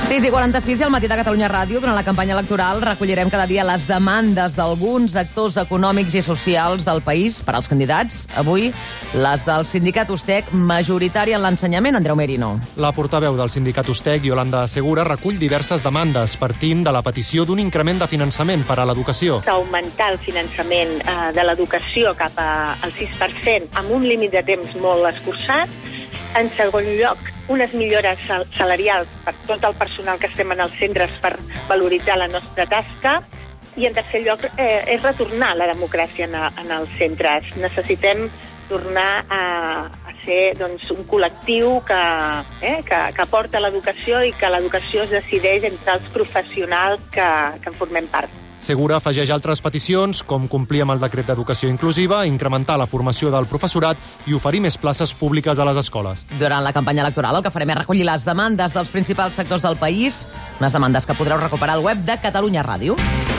6:46 i al matí de Catalunya Ràdio, durant la campanya electoral, recollirem cada dia les demandes d'alguns actors econòmics i socials del país per als candidats. Avui, les del sindicat USTEC, majoritària en l'ensenyament, Andreu Merino. La portaveu del sindicat USTEC, Yolanda Segura, recull diverses demandes partint de la petició d'un increment de finançament per a l'educació. Augmentar el finançament de l'educació cap al 6% amb un límit de temps molt escurçat. En segon lloc, unes millores salarials per tot el personal que estem en els centres per valoritzar la nostra tasca. I en tercer lloc, és retornar la democràcia en els centres. Necessitem tornar a ser un col·lectiu que porta l'educació i que l'educació es decideix entre els professionals que en formem part. Segura afegeix altres peticions, com complir amb el decret d'educació inclusiva, incrementar la formació del professorat i oferir més places públiques a les escoles. Durant la campanya electoral el que farem és recollir les demandes dels principals sectors del país, unes demandes que podreu recuperar al web de Catalunya Ràdio.